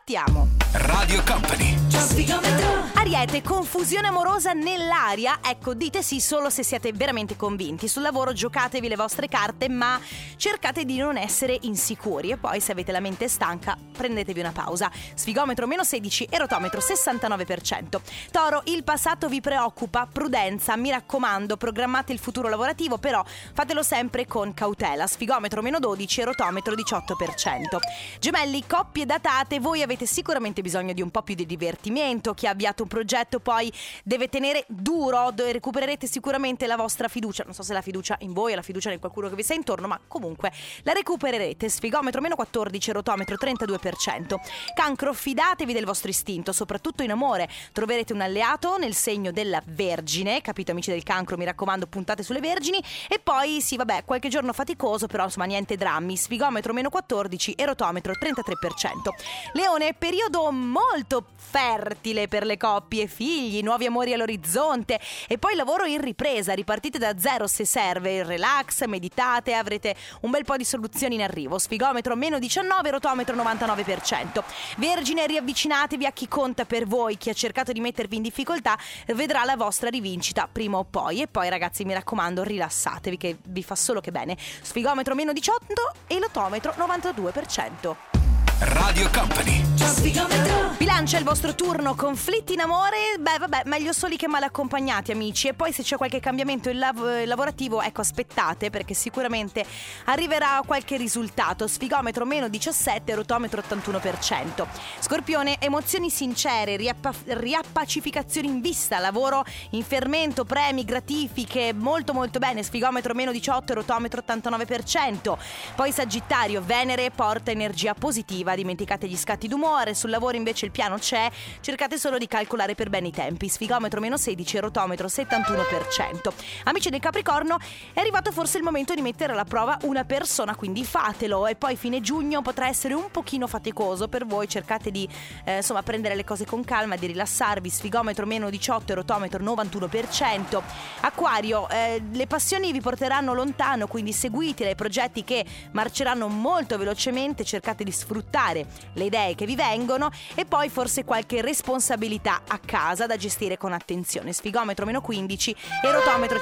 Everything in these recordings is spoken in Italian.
partiamo. Radio Company. Ariete, confusione amorosa nell'aria? Ecco, dite sì solo se siete veramente convinti. Sul lavoro giocatevi le vostre carte, ma cercate di non essere insicuri. E poi, se avete la mente stanca, prendetevi una pausa. Sfigometro -16, erotometro 69%. Toro, il passato vi preoccupa, prudenza, mi raccomando, programmate il futuro lavorativo, però fatelo sempre con cautela. Sfigometro -12, erotometro 18%. Gemelli, coppie datate, voi avete sicuramente bisogno di un po' più di divertimento. Chi ha avviato un progetto poi deve tenere duro, recupererete sicuramente la vostra fiducia. Non so se la fiducia in voi o la fiducia in qualcuno che vi sta intorno, ma comunque la recupererete. Sfigometro -14, erotometro 32%. Cancro, fidatevi del vostro istinto, soprattutto in amore. Troverete un alleato nel segno della Vergine, capito amici del Cancro, mi raccomando, puntate sulle Vergini. E poi sì, vabbè, qualche giorno faticoso, però insomma niente drammi. Sfigometro -14, erotometro 33%. Leone, periodo molto fertile per le coppie, figli, nuovi amori all'orizzonte e poi lavoro in ripresa. Ripartite da zero se serve, relax, meditate, avrete un bel po' di soluzioni in arrivo. Sfigometro -19, erotometro 99%. Vergine, riavvicinatevi a chi conta per voi. Chi ha cercato di mettervi in difficoltà vedrà la vostra rivincita prima o poi. E poi ragazzi, mi raccomando, rilassatevi che vi fa solo che bene. Sfigometro -18, erotometro 92%. Radio Company. Bilancia, il vostro turno. Conflitti in amore? Beh vabbè, meglio soli che mal accompagnati amici. E poi se c'è qualche cambiamento lavorativo, ecco, aspettate, perché sicuramente arriverà qualche risultato. Sfigometro -17, erotometro 81%. Scorpione, emozioni sincere, riappacificazioni in vista, lavoro in fermento, premi, gratifiche, molto molto bene. Sfigometro -18, erotometro 89%. Poi Sagittario, Venere porta energia positiva, dimenticate gli scatti d'umore. Sul lavoro invece il piano c'è, cercate solo di calcolare per bene i tempi. Sfigometro -16, erotometro 71%. Amici del Capricorno, è arrivato forse il momento di mettere alla prova una persona, quindi fatelo. E poi fine giugno potrà essere un pochino faticoso per voi, cercate di insomma prendere le cose con calma, di rilassarvi. Sfigometro -18, erotometro 91%. Acquario, le passioni vi porteranno lontano, quindi seguite i progetti che marceranno molto velocemente, cercate di sfruttare le idee che vi vengono e poi forse qualche responsabilità a casa da gestire con attenzione. Sfigometro -15, erotometro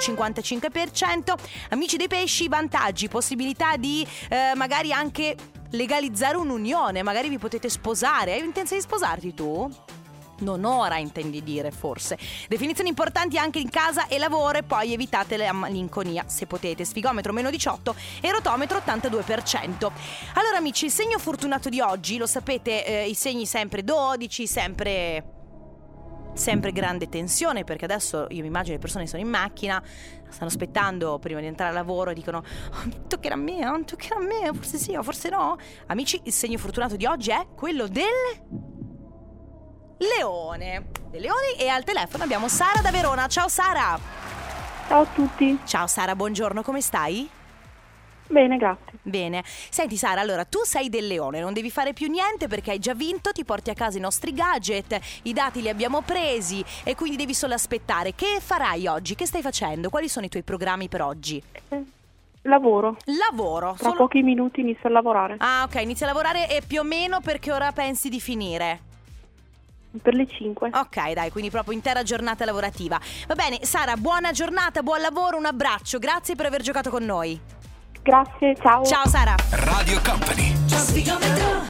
55%. Amici dei pesci, vantaggi, possibilità di magari anche legalizzare un'unione, magari vi potete sposare. Hai intenzione di sposarti tu? Non ora, intendi dire, forse. Definizioni importanti anche in casa e lavoro, e poi evitate la malinconia se potete. Sfigometro -18, erotometro 82%. Allora amici, il segno fortunato di oggi, lo sapete, i segni sempre 12, sempre grande tensione, perché adesso io mi immagino le persone sono in macchina, stanno aspettando prima di entrare al lavoro e dicono toccherà a me, forse sì o forse no. Amici, il segno fortunato di oggi è quello del Leone. Dei leoni. E al telefono abbiamo Sara da Verona. Ciao Sara. Ciao a tutti. Ciao Sara, buongiorno, come stai? Bene, grazie. Bene. Senti Sara, allora tu sei del Leone, non devi fare più niente perché hai già vinto, ti porti a casa i nostri gadget, i dati li abbiamo presi e quindi devi solo aspettare. Che farai oggi? Che stai facendo? Quali sono i tuoi programmi per oggi? Lavoro. Tra pochi minuti inizio a lavorare. Ah, ok, inizi a lavorare e più o meno per che ora pensi di finire? Per le 5. Ok, dai, quindi proprio intera giornata lavorativa. Va bene, Sara, buona giornata, buon lavoro, un abbraccio, grazie per aver giocato con noi. Grazie, ciao. Ciao Sara. Radio Company.